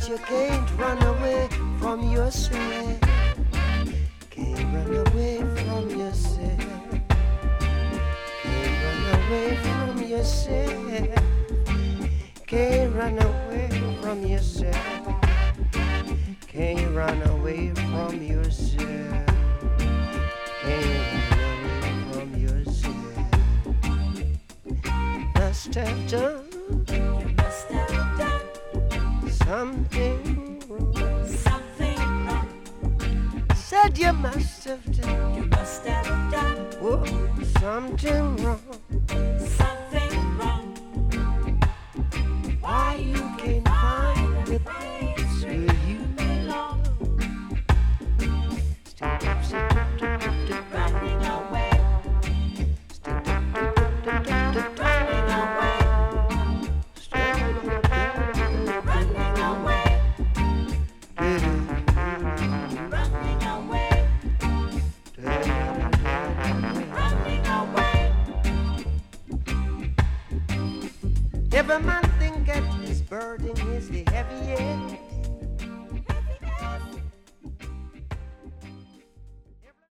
you can't run away from yourself. Can't run away from yourself. Can't run away from yourself. Can't run away from yourself. Can't run away from yourself. Can't run away from yourself. Must have done. You must have done something wrong. something wrong. Said you must have done. You must have done Whoa, something wrong. something wrong. Why you can't find the place where you belong? Running away, running away, running away, running away, running away. Every man